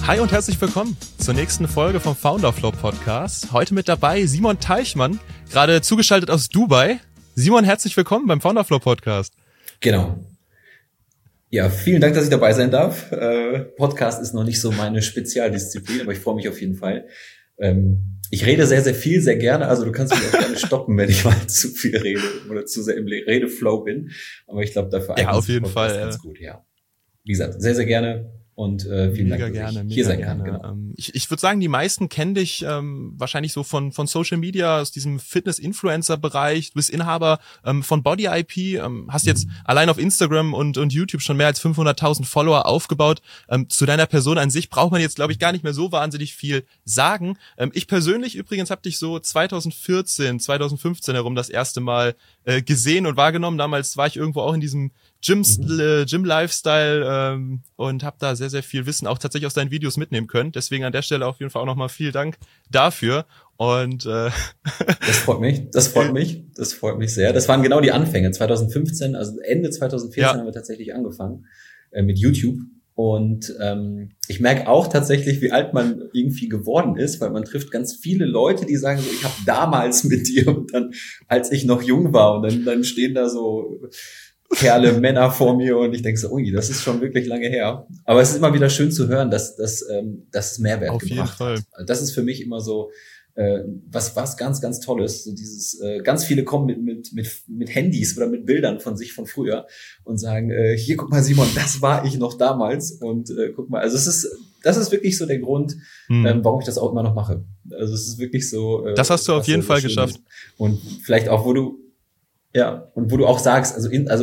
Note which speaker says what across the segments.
Speaker 1: Hi und herzlich willkommen zur nächsten Folge vom Founderflow Podcast. Heute mit dabei Simon Teichmann, gerade zugeschaltet aus Dubai. Simon, herzlich willkommen beim Founderflow Podcast.
Speaker 2: Genau. Ja, vielen Dank, dass ich dabei sein darf. Podcast ist noch nicht so meine Spezialdisziplin, aber ich freue mich auf jeden Fall. Ich rede sehr, sehr viel, sehr gerne. Also du kannst mich auch gerne stoppen, wenn ich mal zu viel rede oder zu sehr im Redeflow bin. Aber ich glaube, dafür
Speaker 1: ja, auf jeden Fall
Speaker 2: ganz gut. Ja, wie gesagt, sehr, sehr gerne. Und vielen Dank, dass ich hier sein kann. Genau.
Speaker 1: Ich würde sagen, die meisten kennen dich wahrscheinlich so von Social Media, aus diesem Fitness-Influencer-Bereich. Du bist Inhaber von Body IP, hast jetzt allein auf Instagram und YouTube schon mehr als 500.000 Follower aufgebaut. Zu deiner Person an sich braucht man jetzt, glaube ich, gar nicht mehr so wahnsinnig viel sagen. Ich persönlich übrigens habe dich so 2014, 2015 herum das erste Mal gesehen und wahrgenommen. Damals war ich irgendwo auch in diesem Gym-Lifestyle und habe da sehr, sehr viel Wissen auch tatsächlich aus deinen Videos mitnehmen können. Deswegen an der Stelle auf jeden Fall auch nochmal vielen Dank dafür. Und
Speaker 2: Das freut mich sehr. Das waren genau die Anfänge. 2015, also Ende 2014 haben wir tatsächlich angefangen mit YouTube. Und ich merke auch tatsächlich, wie alt man irgendwie geworden ist, weil man trifft ganz viele Leute, die sagen so, ich habe damals mit dir und dann, als ich noch jung war, und dann stehen da so Kerle, Männer vor mir und ich denke so, ui, das ist schon wirklich lange her. Aber es ist immer wieder schön zu hören, dass es Mehrwert
Speaker 1: auf
Speaker 2: gebracht
Speaker 1: jeden Fall
Speaker 2: hat. Also das ist für mich immer so was ganz, ganz Tolles. So dieses, ganz viele kommen mit Handys oder mit Bildern von sich von früher und sagen, hier, guck mal, Simon, das war ich noch damals. Und guck mal, also das ist wirklich so der Grund, warum ich das auch immer noch mache. Also es ist wirklich so.
Speaker 1: Das hast du auf jeden Fall geschafft.
Speaker 2: Und vielleicht auch, wo du auch sagst,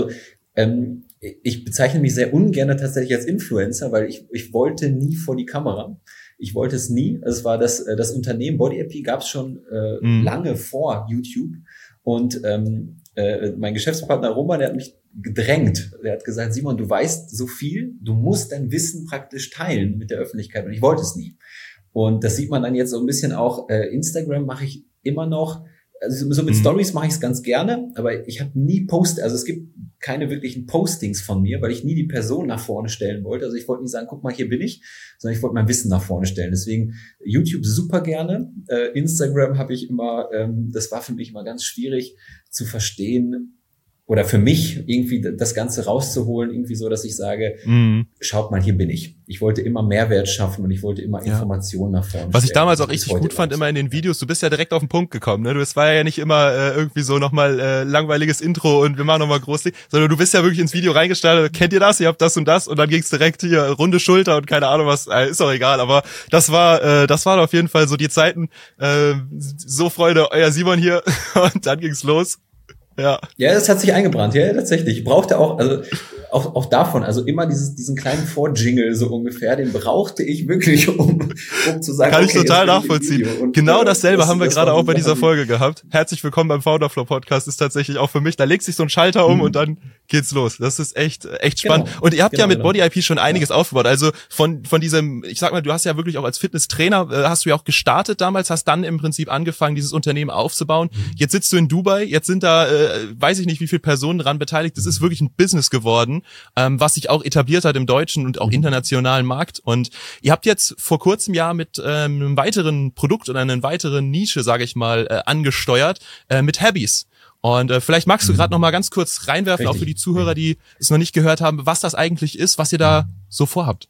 Speaker 2: ich bezeichne mich sehr ungern tatsächlich als Influencer, weil ich wollte nie vor die Kamera. Ich wollte es nie. Es war das Unternehmen Body IP gab es schon lange vor YouTube. Und mein Geschäftspartner Roman, der hat mich gedrängt. Der hat gesagt, Simon, du weißt so viel, du musst dein Wissen praktisch teilen mit der Öffentlichkeit. Und ich wollte es nie. Und das sieht man dann jetzt so ein bisschen auch. Instagram mache ich immer noch. Also so mit Stories mache ich es ganz gerne, aber ich habe nie also es gibt keine wirklichen Postings von mir, weil ich nie die Person nach vorne stellen wollte. Also ich wollte nie sagen, guck mal, hier bin ich, sondern ich wollte mein Wissen nach vorne stellen. Deswegen YouTube super gerne. Instagram habe ich immer, das war für mich immer ganz schwierig zu verstehen, oder für mich irgendwie das Ganze rauszuholen, irgendwie so, dass ich sage, schaut mal, hier bin ich. Ich wollte immer Mehrwert schaffen und ich wollte immer Informationen nach vorne stellen.
Speaker 1: Was ich damals auch richtig gut fand, immer in den Videos, du bist ja direkt auf den Punkt gekommen, ne? Es war ja nicht immer irgendwie so nochmal langweiliges Intro und wir machen nochmal groß, sondern du bist ja wirklich ins Video reingestartet, kennt ihr das, ihr habt das und dann ging's direkt hier, runde Schulter und keine Ahnung was, ist auch egal, aber das waren auf jeden Fall so die Zeiten, so Freude, euer Simon hier und dann ging's los. Ja,
Speaker 2: das hat sich eingebrannt, ja, tatsächlich. Ich brauchte auch davon, also immer diesen kleinen Vorjingle so ungefähr, den brauchte ich wirklich, um zu sagen,
Speaker 1: kann ich total nachvollziehen. Und genau dasselbe haben wir gerade auch bei dieser Folge gehabt. Herzlich willkommen beim Founderflow Podcast ist tatsächlich auch für mich, da legt sich so ein Schalter um und dann geht's los. Das ist echt spannend. Genau. Und ihr habt ja mit Body IP schon einiges aufgebaut. Also von diesem, ich sag mal, du hast ja wirklich auch als Fitnesstrainer, hast du ja auch gestartet damals, hast dann im Prinzip angefangen, dieses Unternehmen aufzubauen. Jetzt sitzt du in Dubai, jetzt sind da weiß ich nicht, wie viele Personen daran beteiligt. Das ist wirklich ein Business geworden, was sich auch etabliert hat im deutschen und auch internationalen Markt. Und ihr habt jetzt vor kurzem Jahr mit einem weiteren Produkt oder einer weiteren Nische, sage ich mal, angesteuert, mit Habbies. Und vielleicht magst du gerade noch mal ganz kurz reinwerfen, auch für die Zuhörer, die es noch nicht gehört haben, was das eigentlich ist, was ihr da so vorhabt.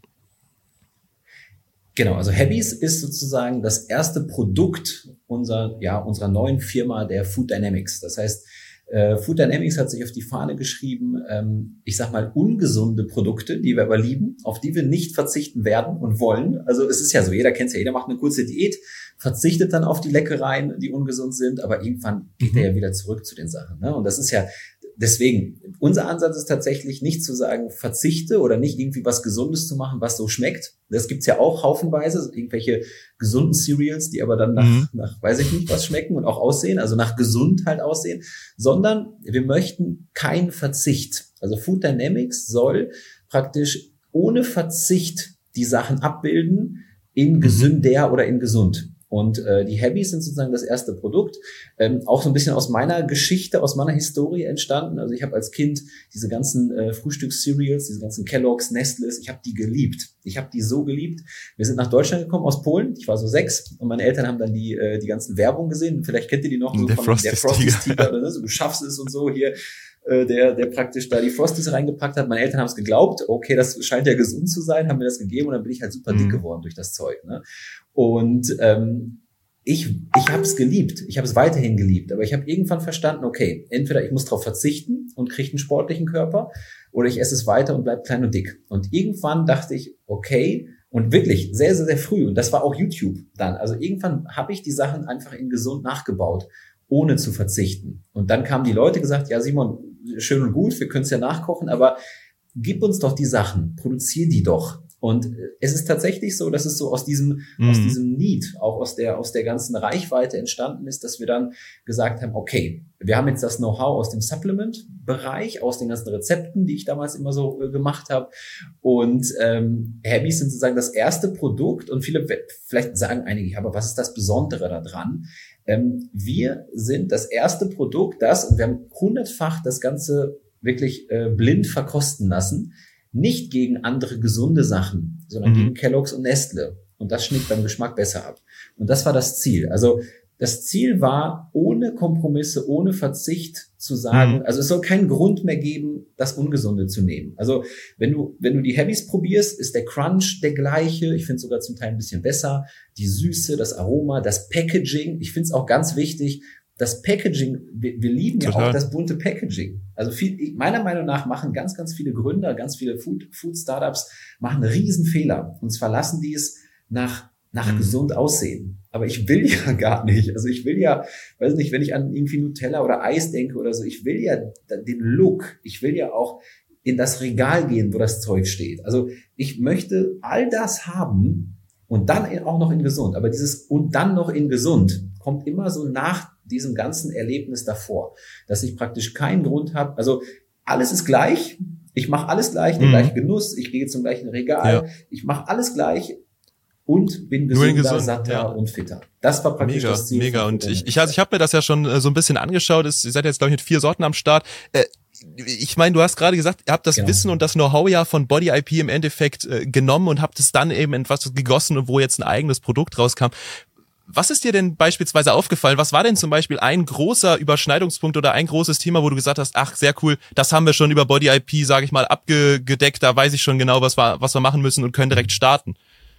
Speaker 2: Genau, also Habbies ist sozusagen das erste Produkt unserer neuen Firma, der Food Dynamics. Das heißt, Food Dynamics hat sich auf die Fahne geschrieben, ich sag mal, ungesunde Produkte, die wir aber lieben, auf die wir nicht verzichten werden und wollen. Also es ist ja so, jeder kennt's ja, jeder macht eine kurze Diät, verzichtet dann auf die Leckereien, die ungesund sind, aber irgendwann geht er ja wieder zurück zu den Sachen. Ne? Und das ist ja deswegen, unser Ansatz ist tatsächlich nicht zu sagen, verzichte oder nicht irgendwie was Gesundes zu machen, was so schmeckt. Das gibt's ja auch haufenweise, irgendwelche gesunden Cereals, die aber dann nach weiß ich nicht was schmecken und auch aussehen, also nach gesund halt aussehen, sondern wir möchten keinen Verzicht. Also Food Dynamics soll praktisch ohne Verzicht die Sachen abbilden in gesünder oder in gesund. Und die Habys sind sozusagen das erste Produkt, auch so ein bisschen aus meiner Geschichte, aus meiner Historie entstanden. Also ich habe als Kind diese ganzen Frühstücks-Cereals, diese ganzen Kellogg's, Nestles, ich habe die geliebt. Ich habe die so geliebt. Wir sind nach Deutschland gekommen aus Polen. Ich war so 6 und meine Eltern haben dann die ganzen Werbung gesehen. Vielleicht kennt ihr die noch so
Speaker 1: der
Speaker 2: von der
Speaker 1: Frosties-Tiger.
Speaker 2: Oder so, du schaffst es und so hier. Der praktisch da die Frosties reingepackt hat. Meine Eltern haben es geglaubt, okay, das scheint ja gesund zu sein, haben mir das gegeben und dann bin ich halt super dick geworden durch das Zeug. Ne? Und ich habe es geliebt, ich habe es weiterhin geliebt, aber ich habe irgendwann verstanden, okay, entweder ich muss darauf verzichten und kriege einen sportlichen Körper oder ich esse es weiter und bleib klein und dick. Und irgendwann dachte ich, okay, und wirklich sehr, sehr, sehr früh, und das war auch YouTube dann, also irgendwann habe ich die Sachen einfach in gesund nachgebaut, ohne zu verzichten. Und dann kamen die Leute gesagt, ja Simon, schön und gut, wir können es ja nachkochen, aber gib uns doch die Sachen, produzier die doch. Und es ist tatsächlich so, dass es so aus diesem Need, auch aus der ganzen Reichweite entstanden ist, dass wir dann gesagt haben, okay, wir haben jetzt das Know-how aus dem Supplement-Bereich, aus den ganzen Rezepten, die ich damals immer so gemacht habe. Und Habys sind sozusagen das erste Produkt und viele, vielleicht sagen einige, ja, aber was ist das Besondere daran? Wir sind das erste Produkt, und wir haben 100-fach das Ganze wirklich blind verkosten lassen, nicht gegen andere gesunde Sachen, sondern gegen Kellogg's und Nestle. Und das schmeckt beim Geschmack besser ab. Und das war das Ziel. Also das Ziel war, ohne Kompromisse, ohne Verzicht zu sagen, also es soll keinen Grund mehr geben, das Ungesunde zu nehmen. Also wenn du die Habys probierst, ist der Crunch der gleiche. Ich finde es sogar zum Teil ein bisschen besser. Die Süße, das Aroma, das Packaging. Ich finde es auch ganz wichtig, das Packaging, wir lieben ja auch das bunte Packaging. Also meiner Meinung nach machen ganz, ganz viele Gründer, ganz viele Food-Startups machen einen Riesenfehler. Und zwar lassen die es nach gesund aussehen. Aber ich will ja gar nicht. Also ich will ja, weiß nicht, wenn ich an irgendwie Nutella oder Eis denke oder so, ich will ja den Look. Ich will ja auch in das Regal gehen, wo das Zeug steht. Also ich möchte all das haben und dann auch noch in gesund. Aber dieses und dann noch in gesund kommt immer so nach diesem ganzen Erlebnis davor, dass ich praktisch keinen Grund habe. Also alles ist gleich. Ich mache alles gleich, den gleichen Genuss. Ich gehe zum gleichen Regal. Ich mache alles gleich. Und bin gesünder, satter und fitter. Das war praktisch das Ziel.
Speaker 1: Mega. Und ich habe mir das ja schon so ein bisschen angeschaut. Ihr seid jetzt, glaube ich, mit 4 Sorten am Start. Ich meine, du hast gerade gesagt, ihr habt das Wissen und das Know-how ja von Body IP im Endeffekt genommen und habt es dann eben in etwas gegossen, wo jetzt ein eigenes Produkt rauskam. Was ist dir denn beispielsweise aufgefallen? Was war denn zum Beispiel ein großer Überschneidungspunkt oder ein großes Thema, wo du gesagt hast, ach, sehr cool, das haben wir schon über Body IP, sage ich mal, abgedeckt, da weiß ich schon genau, was wir machen müssen und können direkt starten?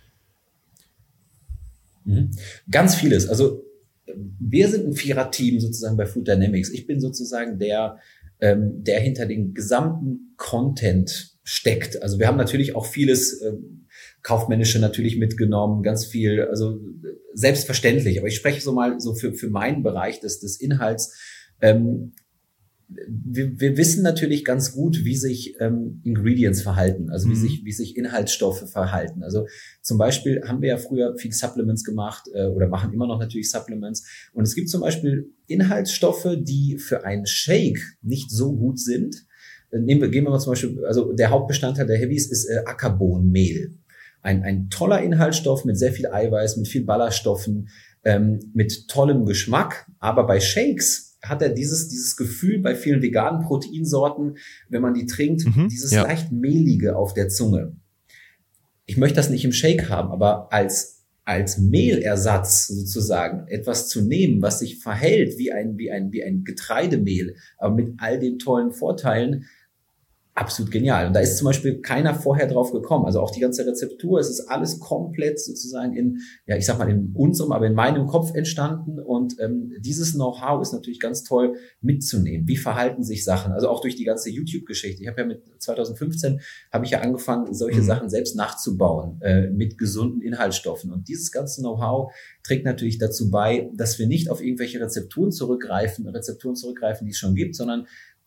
Speaker 2: Ganz vieles. Also wir sind ein 4er-Team sozusagen bei Food Dynamics. Ich bin sozusagen der hinter den gesamten Content steckt. Also wir haben natürlich auch vieles Kaufmännische natürlich mitgenommen, ganz viel, also selbstverständlich. Aber ich spreche so mal so für meinen Bereich des Inhalts. Wir wissen natürlich ganz gut, wie sich Ingredients verhalten, also wie sich Inhaltsstoffe verhalten. Also zum Beispiel haben wir ja früher viel Supplements gemacht oder machen immer noch natürlich Supplements. Und es gibt zum Beispiel Inhaltsstoffe, die für einen Shake nicht so gut sind. Gehen wir mal zum Beispiel, also der Hauptbestandteil der Habys ist Ackerbohnenmehl. Ein toller Inhaltsstoff mit sehr viel Eiweiß, mit viel Ballaststoffen, mit tollem Geschmack. Aber bei Shakes hat er dieses Gefühl bei vielen veganen Proteinsorten, wenn man die trinkt, dieses leicht mehlige auf der Zunge. Ich möchte das nicht im Shake haben, aber als Mehlersatz sozusagen etwas zu nehmen, was sich verhält wie ein Getreidemehl, aber mit all den tollen Vorteilen, absolut genial. Und da ist zum Beispiel keiner vorher drauf gekommen. Also auch die ganze Rezeptur, es ist alles komplett sozusagen in unserem, aber in meinem Kopf entstanden. Und dieses Know-how ist natürlich ganz toll mitzunehmen. Wie verhalten sich Sachen? Also auch durch die ganze YouTube-Geschichte. Ich habe ja mit 2015 angefangen, solche Sachen selbst nachzubauen mit gesunden Inhaltsstoffen. Und dieses ganze Know-how trägt natürlich dazu bei, dass wir nicht auf irgendwelche Rezepturen zurückgreifen, die es schon gibt, sondern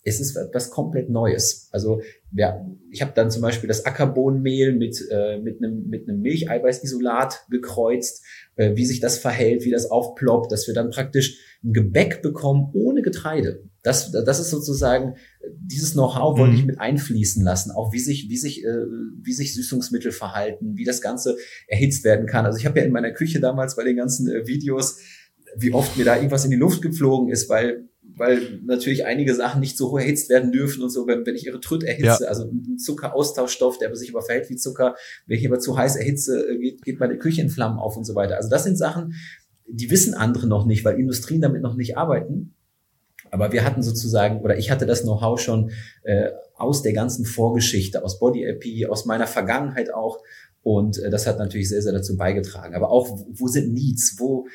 Speaker 2: es ist etwas komplett Neues. Also ich habe dann zum Beispiel das Ackerbohnenmehl mit einem Milcheiweißisolat gekreuzt, wie sich das verhält, wie das aufploppt, dass wir dann praktisch ein Gebäck bekommen ohne Getreide. Das ist sozusagen, dieses Know-how wollte ich mit einfließen lassen, auch wie sich Süßungsmittel verhalten, wie das Ganze erhitzt werden kann. Also ich habe ja in meiner Küche damals bei den ganzen Videos, wie oft mir da irgendwas in die Luft geflogen ist, weil natürlich einige Sachen nicht so hoch erhitzt werden dürfen und so, wenn ich Erythrit erhitze, also ein Zuckeraustauschstoff, der sich aber verhält wie Zucker, wenn ich aber zu heiß erhitze, geht meine Küche in Flammen auf und so weiter. Also das sind Sachen, die wissen andere noch nicht, weil Industrien damit noch nicht arbeiten. Aber wir hatten sozusagen, oder ich hatte das Know-how schon aus der ganzen Vorgeschichte, aus Body IP, aus meiner Vergangenheit auch. Und das hat natürlich sehr, sehr dazu beigetragen. Aber auch, wo sind Needs?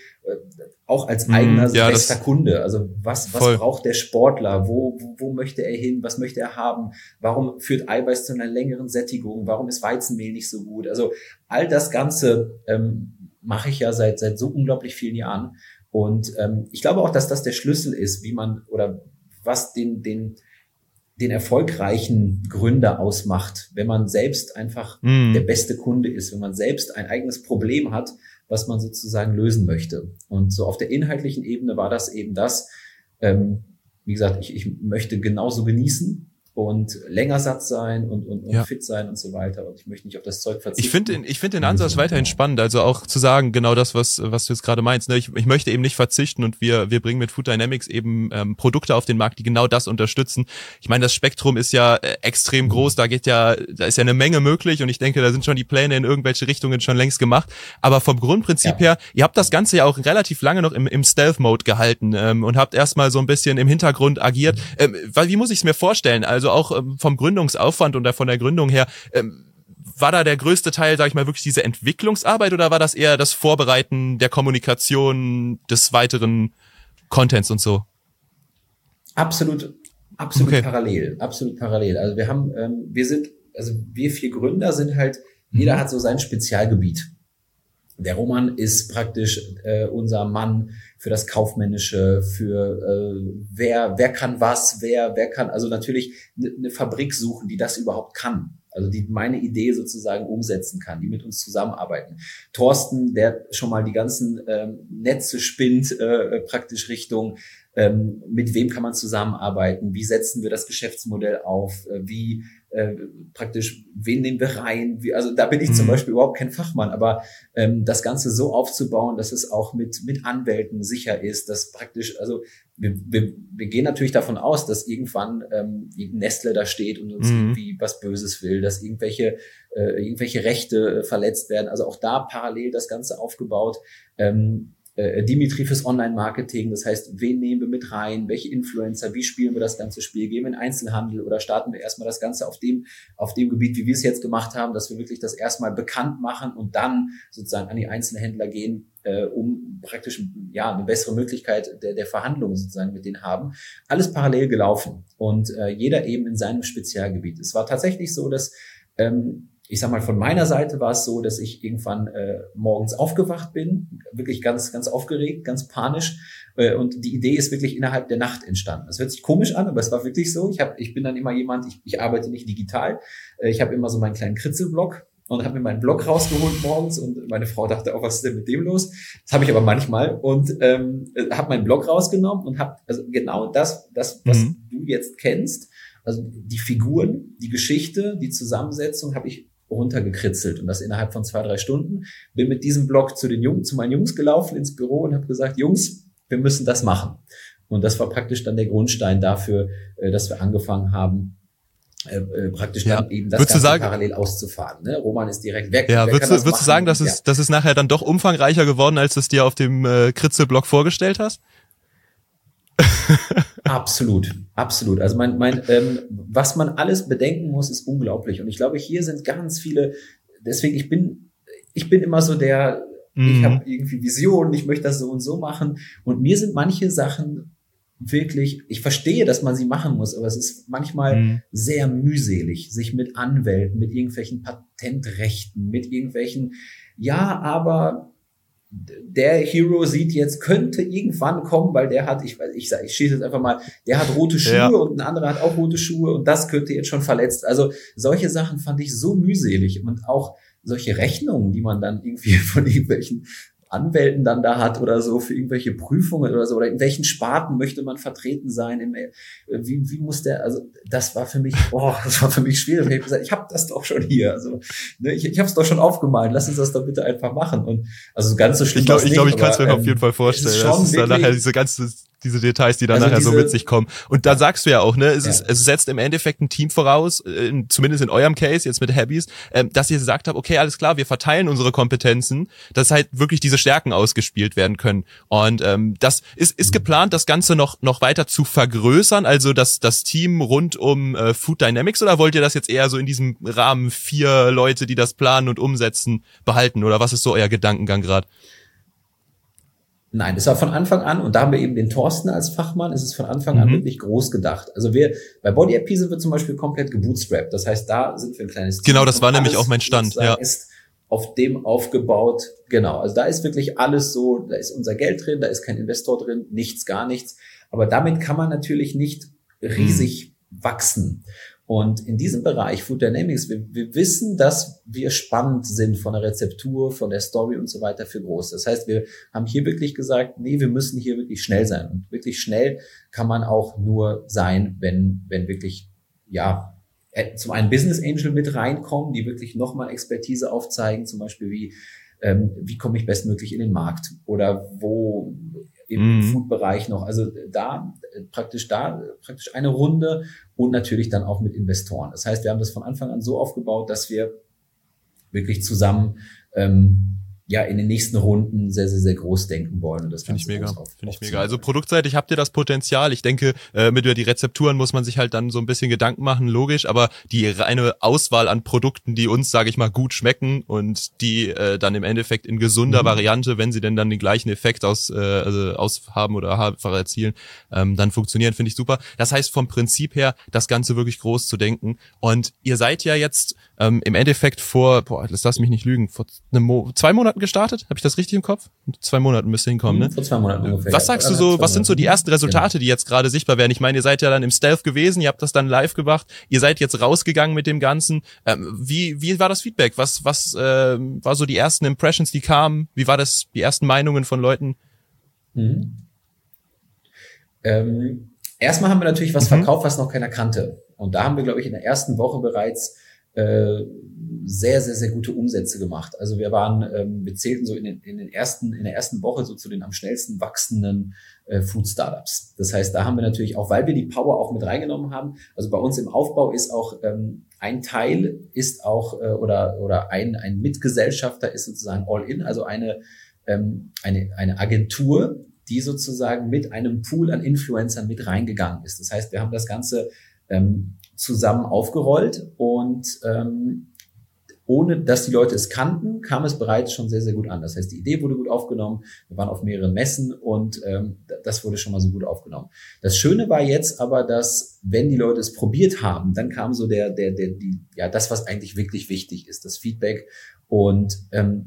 Speaker 2: Auch als eigener bester Kunde. Also was braucht der Sportler? Wo möchte er hin? Was möchte er haben? Warum führt Eiweiß zu einer längeren Sättigung? Warum ist Weizenmehl nicht so gut? Also all das Ganze mache ich ja seit so unglaublich vielen Jahren. Und ich glaube auch, dass das der Schlüssel ist, wie man oder was den erfolgreichen Gründer ausmacht, wenn man selbst einfach der beste Kunde ist, wenn man selbst ein eigenes Problem hat, was man sozusagen lösen möchte. Und so auf der inhaltlichen Ebene war das eben das, wie gesagt, ich möchte genauso genießen und länger satt sein und fit sein und so weiter. Und ich möchte nicht auf das Zeug verzichten.
Speaker 1: Ich finde den Ansatz weiterhin spannend. Also auch zu sagen, genau das, was du jetzt gerade meinst. Ne? Ich möchte eben nicht verzichten und wir bringen mit Food Dynamics eben Produkte auf den Markt, die genau das unterstützen. Ich meine, das Spektrum ist ja extrem groß. Da ist ja eine Menge möglich und ich denke, da sind schon die Pläne in irgendwelche Richtungen schon längst gemacht. Aber vom Grundprinzip her, ihr habt das Ganze ja auch relativ lange noch im Stealth-Mode gehalten und habt erstmal so ein bisschen im Hintergrund agiert. Wie muss ich es mir vorstellen? Also auch vom Gründungsaufwand und von der Gründung her, war da der größte Teil, sag ich mal, wirklich diese Entwicklungsarbeit oder war das eher das Vorbereiten der Kommunikation des weiteren Contents und so?
Speaker 2: Absolut parallel. Also wir 4 Gründer sind halt, jeder hat so sein Spezialgebiet. Der Roman ist praktisch unser Mann für das Kaufmännische, für wer kann was, wer kann, also natürlich eine Fabrik suchen, die das überhaupt kann. Also die meine Idee sozusagen umsetzen kann, die mit uns zusammenarbeiten. Thorsten, der schon mal die ganzen Netze spinnt, praktisch Richtung, mit wem kann man zusammenarbeiten, wie setzen wir das Geschäftsmodell auf, wie praktisch, wen nehmen wir rein, also da bin ich zum Beispiel überhaupt kein Fachmann, aber das Ganze so aufzubauen, dass es auch mit Anwälten sicher ist, dass praktisch, also wir gehen natürlich davon aus, dass irgendwann Nestle da steht und uns irgendwie was Böses will, dass irgendwelche Rechte verletzt werden, also auch da parallel das Ganze aufgebaut. Dimitri fürs Online-Marketing, das heißt, wen nehmen wir mit rein, welche Influencer, wie spielen wir das ganze Spiel, gehen wir in Einzelhandel oder starten wir erstmal das Ganze auf dem Gebiet, wie wir es jetzt gemacht haben, dass wir wirklich das erstmal bekannt machen und dann sozusagen an die Einzelhändler gehen, um praktisch eine bessere Möglichkeit der Verhandlungen sozusagen mit denen haben. Alles parallel gelaufen und jeder eben in seinem Spezialgebiet. Es war tatsächlich so, dass ich sag mal, von meiner Seite war es so, dass ich irgendwann morgens aufgewacht bin, wirklich ganz, ganz aufgeregt, ganz panisch. Und die Idee ist wirklich innerhalb der Nacht entstanden. Das hört sich komisch an, aber es war wirklich so. Ich bin dann immer jemand, ich arbeite nicht digital. Ich habe immer so meinen kleinen Kritzelblock und habe mir meinen Blog rausgeholt morgens und meine Frau dachte auch, was ist denn mit dem los? Das habe ich aber manchmal und habe meinen Blog rausgenommen und habe also genau das, was du jetzt kennst, also die Figuren, die Geschichte, die Zusammensetzung habe ich runtergekritzelt und das innerhalb von 2-3 Stunden. Bin mit diesem Blog zu meinen Jungs gelaufen ins Büro und habe gesagt, Jungs, wir müssen das machen. Und das war praktisch dann der Grundstein dafür, dass wir angefangen haben, praktisch dann eben das Ganze parallel auszufahren. Ne? Roman ist direkt weg.
Speaker 1: Ja, würdest du sagen, dass es nachher dann doch umfangreicher geworden, als du es dir auf dem Kritzelblog vorgestellt hast?
Speaker 2: Absolut. Also was man alles bedenken muss, ist unglaublich. Und ich glaube, hier sind ganz viele, deswegen ich bin immer so ich habe irgendwie Visionen, ich möchte das so und so machen. Und mir sind manche Sachen wirklich, ich verstehe, dass man sie machen muss, aber es ist manchmal sehr mühselig, sich mit Anwälten, mit irgendwelchen Patentrechten, mit irgendwelchen, aber der Hero sieht jetzt, könnte irgendwann kommen, weil der hat, ich schieße jetzt einfach mal, der hat rote Schuhe und ein anderer hat auch rote Schuhe und das könnte jetzt schon verletzt. Also solche Sachen fand ich so mühselig und auch solche Rechnungen, die man dann irgendwie von irgendwelchen Anwälten dann da hat oder so für irgendwelche Prüfungen oder so, oder in welchen Sparten möchte man vertreten sein, wie muss der, also das war für mich schwierig. Ich habe gesagt, ich habe das doch schon hier, also ne, ich habe es doch schon aufgemalt, lass uns das doch bitte einfach machen. Und also ganz so schlimm.
Speaker 1: Ich glaube, ich kann es mir auf jeden Fall vorstellen. Das ist dann nachher diese Details, die dann nachher so mit sich kommen. Und da sagst du ja auch, ne, es setzt im Endeffekt ein Team voraus, zumindest in eurem Case, jetzt mit Habys, dass ihr gesagt habt, okay, alles klar, wir verteilen unsere Kompetenzen, dass halt wirklich diese Stärken ausgespielt werden können. Und das ist geplant, das Ganze noch weiter zu vergrößern, also das Team rund um Food Dynamics, oder wollt ihr das jetzt eher so in diesem Rahmen 4 Leute, die das planen und umsetzen, behalten? Oder was ist so euer Gedankengang gerade?
Speaker 2: Nein, das war von Anfang an, und da haben wir eben den Thorsten als Fachmann, ist es von Anfang an wirklich groß gedacht. Also bei BodyAP sind wir zum Beispiel komplett gebootstrapped. Das heißt, da sind wir ein kleines Team.
Speaker 1: Genau, das war nämlich auch mein Stand. Ja.
Speaker 2: Ist auf dem aufgebaut. Genau, also da ist wirklich alles so, da ist unser Geld drin, da ist kein Investor drin, nichts, gar nichts. Aber damit kann man natürlich nicht riesig wachsen. Und in diesem Bereich Food Dynamics, wir wissen, dass wir spannend sind von der Rezeptur, von der Story und so weiter für groß. Das heißt, wir haben hier wirklich gesagt, nee, wir müssen hier wirklich schnell sein. Und wirklich schnell kann man auch nur sein, wenn wirklich, ja, zum einen Business Angel mit reinkommen, die wirklich nochmal Expertise aufzeigen, zum Beispiel wie komme ich bestmöglich in den Markt oder wo im Food-Bereich noch. Also da praktisch eine Runde und natürlich dann auch mit Investoren. Das heißt, wir haben das von Anfang an so aufgebaut, dass wir wirklich zusammen in den nächsten Runden sehr, sehr, sehr groß denken wollen. Und das
Speaker 1: finde ich mega. Also produktseitig habt ihr das Potenzial. Ich denke, mit die Rezepturen muss man sich halt dann so ein bisschen Gedanken machen, logisch, aber die reine Auswahl an Produkten, die uns, sage ich mal, gut schmecken und die dann im Endeffekt in gesunder Variante, wenn sie denn dann den gleichen Effekt haben oder erzielen, dann funktionieren, finde ich super. Das heißt, vom Prinzip her, das Ganze wirklich groß zu denken. Und ihr seid ja jetzt im Endeffekt lass mich nicht lügen, vor 2 Monaten gestartet? Habe ich das richtig im Kopf? 2 Monaten müsste hinkommen, ne?
Speaker 2: Vor 2 Monaten ungefähr.
Speaker 1: Was sagst du so, was sind so die ersten Resultate, die jetzt gerade sichtbar werden? Ich meine, ihr seid ja dann im Stealth gewesen, ihr habt das dann live gemacht, ihr seid jetzt rausgegangen mit dem Ganzen. Wie war das Feedback? Was war so die ersten Impressions, die kamen? Wie war das, die ersten Meinungen von Leuten?
Speaker 2: Erstmal haben wir natürlich was verkauft, was noch keiner kannte. Und da haben wir, glaube ich, in der ersten Woche bereits sehr, sehr, sehr gute Umsätze gemacht. Also wir zählten so in der ersten Woche so zu den am schnellsten wachsenden Food Startups. Das heißt, da haben wir natürlich auch, weil wir die Power auch mit reingenommen haben, also bei uns im Aufbau ist auch ein Teil ist auch oder ein Mitgesellschafter ist sozusagen All-In, also eine Agentur, die sozusagen mit einem Pool an Influencern mit reingegangen ist. Das heißt, wir haben das Ganze zusammen aufgerollt und ohne dass die Leute es kannten, kam es bereits schon sehr, sehr gut an. Das heißt, die Idee wurde gut aufgenommen, wir waren auf mehreren Messen und das wurde schon mal so gut aufgenommen. Das Schöne war jetzt aber, dass, wenn die Leute es probiert haben, dann kam so das, was eigentlich wirklich wichtig ist, das Feedback. Und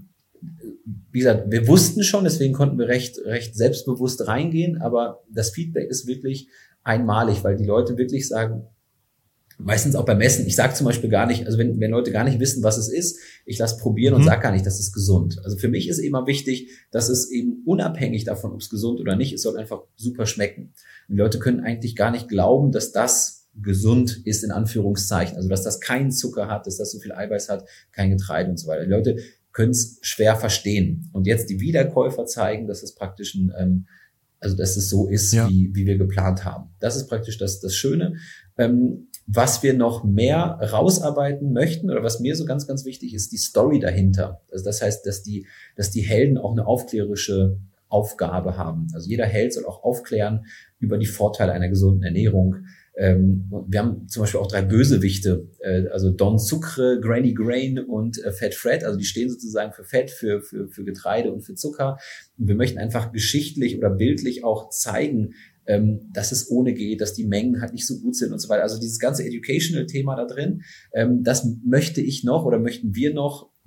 Speaker 2: wie gesagt, wir wussten schon, deswegen konnten wir recht selbstbewusst reingehen, aber das Feedback ist wirklich einmalig, weil die Leute wirklich sagen, meistens auch beim Messen, ich sage zum Beispiel gar nicht, also wenn Leute gar nicht wissen, was es ist, ich lasse probieren und sage gar nicht, das ist gesund. Also für mich ist immer wichtig, dass es eben unabhängig davon, ob es gesund oder nicht, es soll einfach super schmecken. Und die Leute können eigentlich gar nicht glauben, dass das gesund ist, in Anführungszeichen. Also dass das keinen Zucker hat, dass das so viel Eiweiß hat, kein Getreide und so weiter. Die Leute können es schwer verstehen. Und jetzt die Wiederkäufer zeigen, dass es praktisch dass es so ist, wie wir geplant haben. Das ist praktisch das Schöne. Was wir noch mehr rausarbeiten möchten oder was mir so ganz, ganz wichtig ist, die Story dahinter. Also das heißt, dass die Helden auch eine aufklärerische Aufgabe haben. Also jeder Held soll auch aufklären über die Vorteile einer gesunden Ernährung. Wir haben zum Beispiel auch 3 Bösewichte, also Don Sucre, Granny Grain und Fat Fred. Also die stehen sozusagen für Fett, für Getreide und für Zucker. Und wir möchten einfach geschichtlich oder bildlich auch zeigen, dass es ohne geht, dass die Mengen halt nicht so gut sind und so weiter. Also dieses ganze Educational-Thema da drin, das möchten wir noch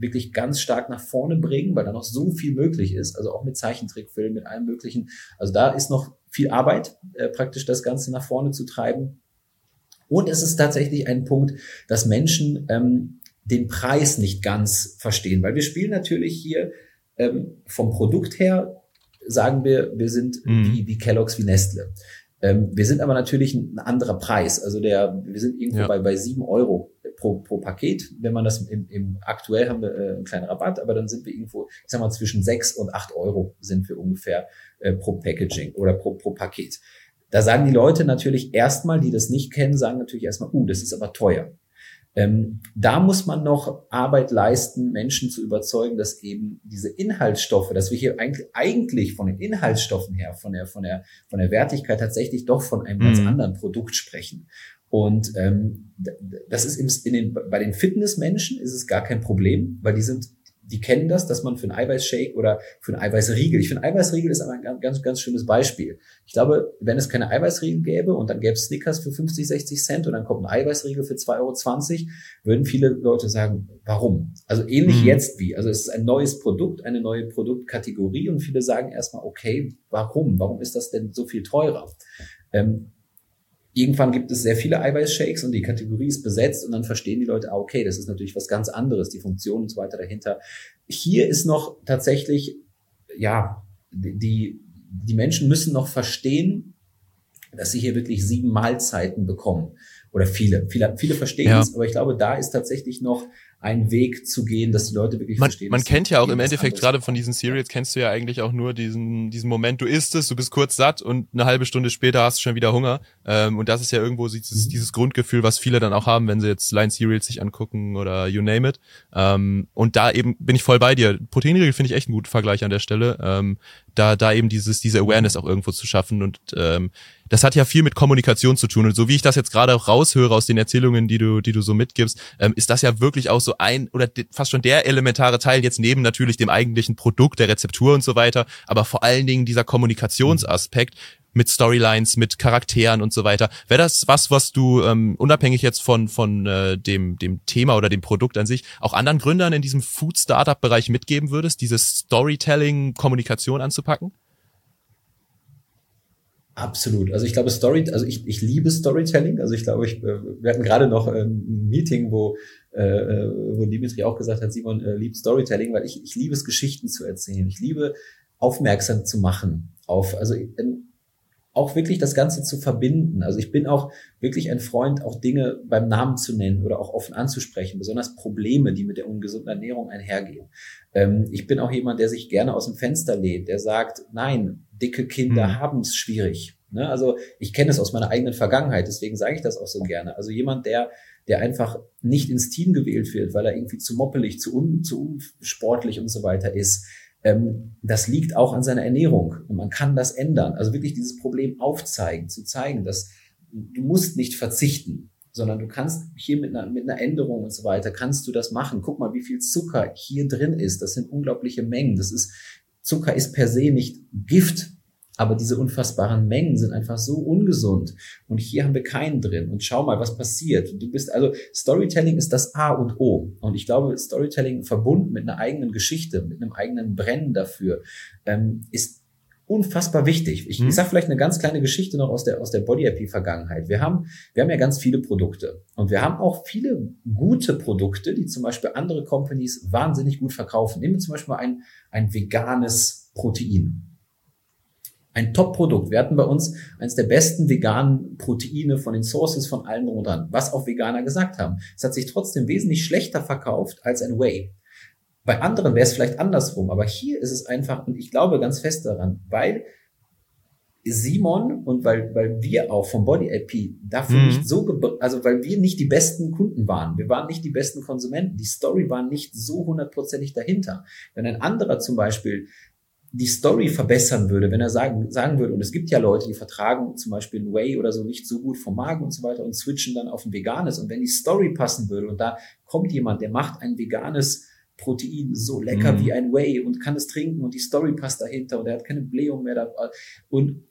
Speaker 2: wirklich ganz stark nach vorne bringen, weil da noch so viel möglich ist, also auch mit Zeichentrickfilmen, mit allem Möglichen. Also da ist noch viel Arbeit, praktisch das Ganze nach vorne zu treiben. Und es ist tatsächlich ein Punkt, dass Menschen den Preis nicht ganz verstehen, weil wir spielen natürlich hier vom Produkt her, sagen wir sind wie Kellogg's, wie Nestle. Wir sind aber natürlich ein anderer Preis. Also wir sind irgendwo bei 7 Euro pro Paket. Wenn man das aktuell haben wir einen kleinen Rabatt, aber dann sind wir irgendwo, ich sag mal, zwischen 6 und 8 Euro sind wir ungefähr pro Packaging oder pro Paket. Da sagen die Leute natürlich erstmal, die das nicht kennen, sagen natürlich erstmal, das ist aber teuer. Da muss man noch Arbeit leisten, Menschen zu überzeugen, dass eben diese Inhaltsstoffe, dass wir hier eigentlich von den Inhaltsstoffen her, von der Wertigkeit tatsächlich doch von einem ganz anderen Produkt sprechen. Und das ist bei den Fitnessmenschen ist es gar kein Problem, weil die kennen das, dass man für einen Eiweißshake oder für einen Eiweißriegel, ich finde Eiweißriegel ist aber ein ganz, ganz schönes Beispiel. Ich glaube, wenn es keine Eiweißriegel gäbe und dann gäbe es Snickers für 50, 60 Cent und dann kommt ein Eiweißriegel für 2,20 €, würden viele Leute sagen, warum? Also ähnlich jetzt wie. Also es ist ein neues Produkt, eine neue Produktkategorie und viele sagen erstmal, okay, warum? Warum ist das denn so viel teurer? Irgendwann gibt es sehr viele Eiweißshakes und die Kategorie ist besetzt und dann verstehen die Leute, okay, das ist natürlich was ganz anderes, die Funktion und so weiter dahinter. Hier ist noch tatsächlich, die Menschen müssen noch verstehen, dass sie hier wirklich 7 Mahlzeiten bekommen. Oder viele verstehen es, aber ich glaube, da ist tatsächlich noch ein Weg zu gehen, dass die Leute wirklich verstehen.
Speaker 1: Man kennt ja auch im Endeffekt gerade von diesen Cereals, kennst du ja eigentlich auch nur diesen Moment, du isst es, du bist kurz satt und eine halbe Stunde später hast du schon wieder Hunger. Und das ist ja irgendwo dieses Grundgefühl, was viele dann auch haben, wenn sie jetzt Line Cereals sich angucken oder you name it. Und da eben bin ich voll bei dir. Proteinriegel finde ich echt einen guten Vergleich an der Stelle. Da eben diese Awareness auch irgendwo zu schaffen und das hat ja viel mit Kommunikation zu tun und so wie ich das jetzt gerade auch raushöre aus den Erzählungen, die du so mitgibst, ist das ja wirklich auch so ein oder fast schon der elementare Teil jetzt neben natürlich dem eigentlichen Produkt, der Rezeptur und so weiter, aber vor allen Dingen dieser Kommunikationsaspekt mit Storylines, mit Charakteren und so weiter. Wäre das was du unabhängig jetzt von dem Thema oder dem Produkt an sich auch anderen Gründern in diesem Food-Startup-Bereich mitgeben würdest, dieses Storytelling, Kommunikation anzupacken?
Speaker 2: Absolut. Also ich glaube ich liebe Storytelling. Also ich glaube, wir hatten gerade noch ein Meeting, wo Dimitri auch gesagt hat, Simon liebt Storytelling, weil ich liebe es, Geschichten zu erzählen. Ich liebe aufmerksam zu machen auch wirklich das Ganze zu verbinden. Also ich bin auch wirklich ein Freund, auch Dinge beim Namen zu nennen oder auch offen anzusprechen, besonders Probleme, die mit der ungesunden Ernährung einhergehen. Ich bin auch jemand, der sich gerne aus dem Fenster lehnt, der sagt, nein, dicke Kinder haben es schwierig. Ne? Also ich kenne es aus meiner eigenen Vergangenheit, deswegen sage ich das auch so gerne. Also jemand, der einfach nicht ins Team gewählt wird, weil er irgendwie zu moppelig, zu unsportlich und so weiter ist, das liegt auch an seiner Ernährung und man kann das ändern. Also wirklich dieses Problem aufzeigen, zu zeigen, dass du musst nicht verzichten, sondern du kannst hier mit einer Änderung und so weiter, kannst du das machen. Guck mal, wie viel Zucker hier drin ist. Das sind unglaubliche Mengen. Zucker ist per se nicht Gift, aber diese unfassbaren Mengen sind einfach so ungesund. Und hier haben wir keinen drin. Und schau mal, was passiert. Storytelling ist das A und O. Und ich glaube, Storytelling verbunden mit einer eigenen Geschichte, mit einem eigenen Brennen dafür, ist unfassbar wichtig. Ich sage vielleicht eine ganz kleine Geschichte noch aus der Body IP Vergangenheit. Wir haben ja ganz viele Produkte. Und wir haben auch viele gute Produkte, die zum Beispiel andere Companies wahnsinnig gut verkaufen. Nehmen wir zum Beispiel ein veganes Protein. Ein Top-Produkt. Wir hatten bei uns eines der besten veganen Proteine von den Sources, von allem drum und dran, was auch Veganer gesagt haben. Es hat sich trotzdem wesentlich schlechter verkauft als ein Whey. Bei anderen wäre es vielleicht andersrum, aber hier ist es einfach, und ich glaube ganz fest daran, weil Simon und weil wir auch vom Body IP dafür nicht weil wir nicht die besten Kunden waren. Wir waren nicht die besten Konsumenten. Die Story war nicht so 100%ig dahinter. Wenn ein anderer zum Beispiel die Story verbessern würde, wenn er sagen würde, und es gibt ja Leute, die vertragen zum Beispiel ein Whey oder so nicht so gut vom Magen und so weiter und switchen dann auf ein veganes. Und wenn die Story passen würde und da kommt jemand, der macht ein veganes Protein so lecker wie ein Whey und kann es trinken und die Story passt dahinter und er hat keine Blähung mehr da und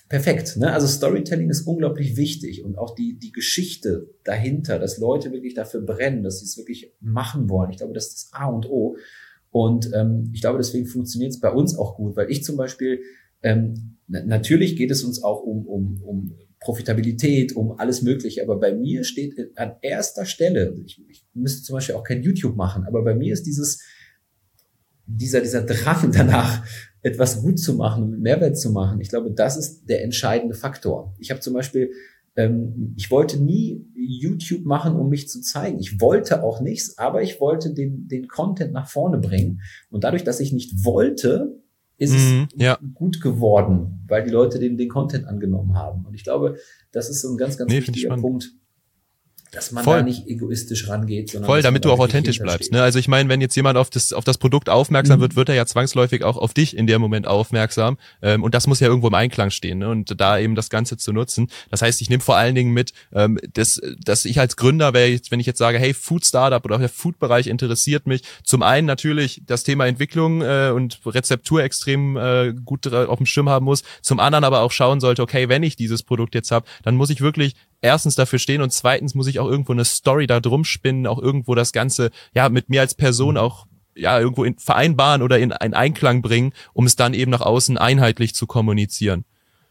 Speaker 2: perfekt, ne? Also Storytelling ist unglaublich wichtig und auch die Geschichte dahinter, dass Leute wirklich dafür brennen, dass sie es wirklich machen wollen. Ich glaube, das ist das A und O. Und ich glaube, deswegen funktioniert es bei uns auch gut, weil ich zum Beispiel, natürlich geht es uns auch um Profitabilität, um alles Mögliche, aber bei mir steht an erster Stelle, ich müsste zum Beispiel auch kein YouTube machen, aber bei mir ist dieser Drang danach, etwas gut zu machen und Mehrwert zu machen. Ich glaube, das ist der entscheidende Faktor. Ich habe zum Beispiel, ich wollte nie YouTube machen, um mich zu zeigen. Ich wollte auch nichts, aber ich wollte den Content nach vorne bringen. Und dadurch, dass ich nicht wollte, ist es gut geworden, weil die Leute den Content angenommen haben. Und ich glaube, das ist so ein ganz, ganz wichtiger Punkt, dass man da nicht egoistisch rangeht, sondern
Speaker 1: damit du auch authentisch bleibst. Ne? Also ich meine, wenn jetzt jemand auf das Produkt aufmerksam wird er ja zwangsläufig auch auf dich in dem Moment aufmerksam. Und das muss ja irgendwo im Einklang stehen, ne? Und da eben das Ganze zu nutzen. Das heißt, ich nehme vor allen Dingen mit, dass ich als Gründer, wenn ich jetzt sage, hey, Food Startup oder auch der Food-Bereich interessiert mich, zum einen natürlich das Thema Entwicklung und Rezeptur extrem gut auf dem Schirm haben muss, zum anderen aber auch schauen sollte, okay, wenn ich dieses Produkt jetzt habe, dann muss ich wirklich erstens dafür stehen und zweitens muss ich auch irgendwo eine Story da drum spinnen, auch irgendwo das Ganze mit mir als Person auch irgendwo vereinbaren oder in einen Einklang bringen, um es dann eben nach außen einheitlich zu kommunizieren.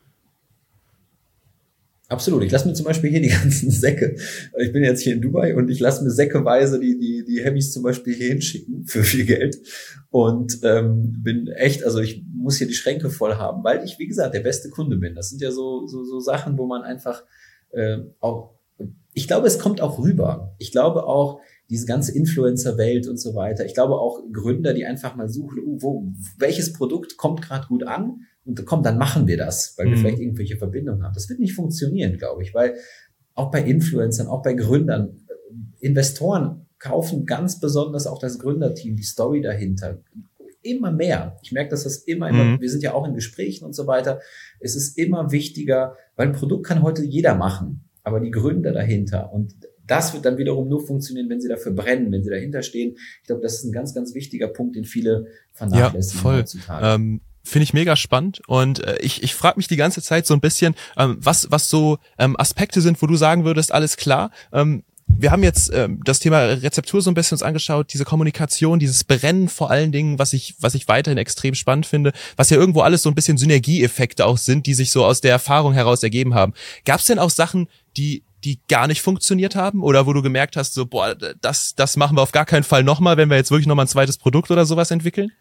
Speaker 2: Absolut. Ich lasse mir zum Beispiel hier die ganzen Säcke. Ich bin jetzt hier in Dubai und ich lasse mir säckeweise die Hebbys zum Beispiel hier hinschicken für viel Geld und bin echt, also ich muss hier die Schränke voll haben, weil ich, wie gesagt, der beste Kunde bin. Das sind ja so Sachen, wo man einfach auch, ich glaube, es kommt auch rüber. Ich glaube auch, diese ganze Influencer-Welt und so weiter. Ich glaube auch Gründer, die einfach mal suchen, welches Produkt kommt gerade gut an und komm, dann machen wir das, weil wir vielleicht irgendwelche Verbindungen haben. Das wird nicht funktionieren, glaube ich, weil auch bei Influencern, auch bei Gründern, Investoren kaufen ganz besonders auch das Gründerteam, die Story dahinter. Immer mehr. Ich merke, dass das immer, wir sind ja auch in Gesprächen und so weiter. Es ist immer wichtiger, weil ein Produkt kann heute jeder machen, aber die Gründer dahinter und das wird dann wiederum nur funktionieren, wenn sie dafür brennen, wenn sie dahinter stehen. Ich glaube, das ist ein ganz, ganz wichtiger Punkt, den viele vernachlässigen heutzutage.
Speaker 1: Finde ich mega spannend und ich frage mich die ganze Zeit so ein bisschen, was so Aspekte sind, wo du sagen würdest, alles klar, wir haben jetzt das Thema Rezeptur so ein bisschen uns angeschaut, diese Kommunikation, dieses Brennen vor allen Dingen, was ich weiterhin extrem spannend finde, was ja irgendwo alles so ein bisschen Synergieeffekte auch sind, die sich so aus der Erfahrung heraus ergeben haben. Gab es denn auch Sachen, die gar nicht funktioniert haben oder wo du gemerkt hast, so boah, das machen wir auf gar keinen Fall nochmal, wenn wir jetzt wirklich nochmal ein zweites Produkt oder sowas entwickeln?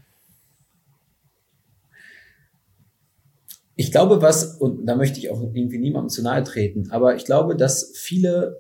Speaker 2: Ich glaube, und da möchte ich auch irgendwie niemandem zu nahe treten, aber ich glaube, dass viele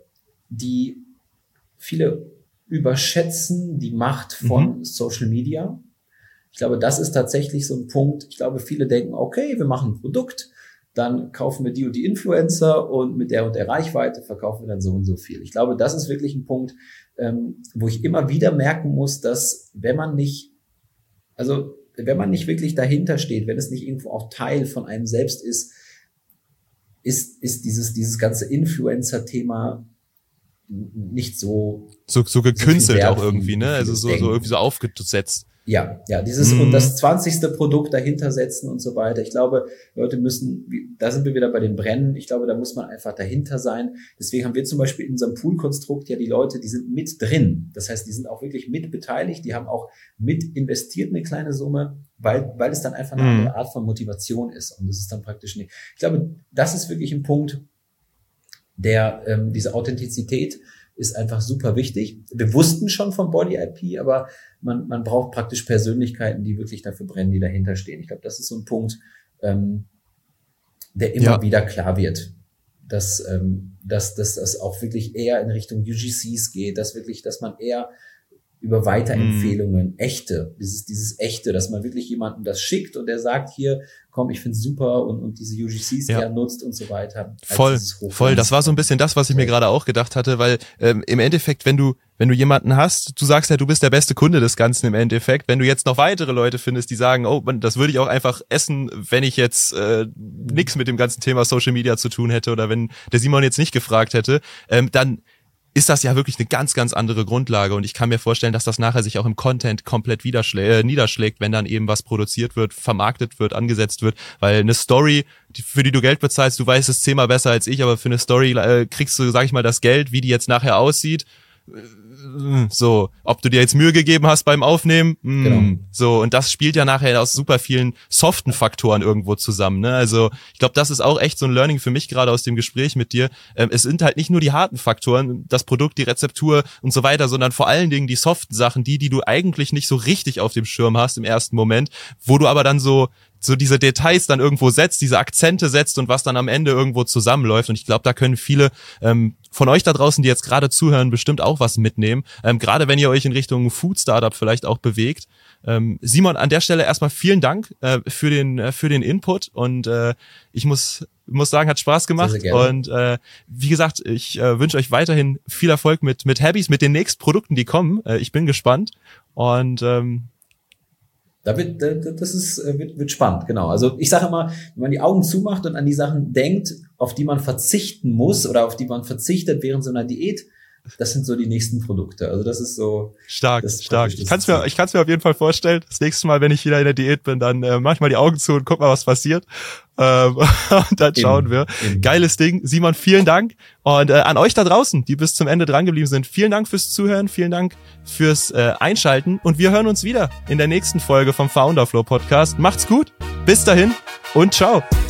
Speaker 2: überschätzen die Macht von Social Media. Ich glaube, das ist tatsächlich so ein Punkt. Ich glaube, viele denken, okay, wir machen ein Produkt, dann kaufen wir die und die Influencer und mit der und der Reichweite verkaufen wir dann so und so viel. Ich glaube, das ist wirklich ein Punkt, wo ich immer wieder merken muss, dass wenn man nicht wirklich dahinter steht, wenn es nicht irgendwo auch Teil von einem selbst ist dieses ganze Influencer-Thema nicht so
Speaker 1: gekünstelt auch irgendwie, ne? Also so irgendwie so aufgesetzt.
Speaker 2: Ja, und das 20. Produkt dahinter setzen und so weiter. Ich glaube, Leute da sind wir wieder bei dem Brennen. Ich glaube, da muss man einfach dahinter sein. Deswegen haben wir zum Beispiel in unserem Pool-Konstrukt ja die Leute, die sind mit drin. Das heißt, die sind auch wirklich mit beteiligt. Die haben auch mit investiert eine kleine Summe, weil es dann einfach eine andere Art von Motivation ist. Und das ist dann praktisch nicht. Ich glaube, das ist wirklich ein Punkt, diese Authentizität ist einfach super wichtig. Wir wussten schon von Body IP, aber man braucht praktisch Persönlichkeiten, die wirklich dafür brennen, die dahinter stehen. Ich glaube, das ist so ein Punkt, der immer wieder klar wird, dass das auch wirklich eher in Richtung UGCs geht, dass man eher über Weiterempfehlungen, dieses Echte, dass man wirklich jemandem das schickt und der sagt, hier, komm, ich find's super und diese UGCs, die er nutzt und so weiter.
Speaker 1: Voll. Das war so ein bisschen das, was ich mir gerade auch gedacht hatte, weil im Endeffekt, wenn du jemanden hast, du sagst ja, du bist der beste Kunde des Ganzen im Endeffekt, wenn du jetzt noch weitere Leute findest, die sagen, oh, das würde ich auch einfach essen, wenn ich jetzt nichts mit dem ganzen Thema Social Media zu tun hätte oder wenn der Simon jetzt nicht gefragt hätte, dann ist das ja wirklich eine ganz, ganz andere Grundlage. Und ich kann mir vorstellen, dass das nachher sich auch im Content komplett niederschlägt, wenn dann eben was produziert wird, vermarktet wird, angesetzt wird. Weil eine Story, für die du Geld bezahlst, du weißt es 10-mal besser als ich, aber für eine Story kriegst du, sag ich mal, das Geld, wie die jetzt nachher aussieht. So, ob du dir jetzt Mühe gegeben hast beim Aufnehmen,
Speaker 2: Genau.
Speaker 1: So, und das spielt ja nachher aus super vielen soften Faktoren irgendwo zusammen, ne? Also, ich glaube, das ist auch echt so ein Learning für mich gerade aus dem Gespräch mit dir. Es sind halt nicht nur die harten Faktoren, das Produkt, die Rezeptur und so weiter, sondern vor allen Dingen die soften Sachen, die du eigentlich nicht so richtig auf dem Schirm hast im ersten Moment, wo du aber dann so diese Details dann irgendwo setzt, diese Akzente setzt und was dann am Ende irgendwo zusammenläuft. Und ich glaube, da können viele von euch da draußen, die jetzt gerade zuhören, bestimmt auch was mitnehmen. Gerade wenn ihr euch in Richtung Food-Startup vielleicht auch bewegt. Simon, an der Stelle erstmal vielen Dank für den Input und ich muss sagen, hat Spaß gemacht.
Speaker 2: Sehr, sehr gerne.
Speaker 1: Und wie gesagt, ich wünsche euch weiterhin viel Erfolg mit Habbies, mit den nächsten Produkten, die kommen. Ich bin gespannt und
Speaker 2: wird spannend, genau. Also ich sage immer, wenn man die Augen zumacht und an die Sachen denkt, auf die man verzichten muss oder auf die man verzichtet während so einer Diät, das sind so die nächsten Produkte. Also das ist so
Speaker 1: stark. Ich kann es mir auf jeden Fall vorstellen. Das nächste Mal, wenn ich wieder in der Diät bin, dann mach ich mal die Augen zu und guck mal, was passiert. Und dann schauen wir. Geiles Ding. Simon, vielen Dank. Und an euch da draußen, die bis zum Ende dran geblieben sind, vielen Dank fürs Zuhören, vielen Dank fürs Einschalten. Und wir hören uns wieder in der nächsten Folge vom Founder Flow Podcast. Macht's gut. Bis dahin und ciao.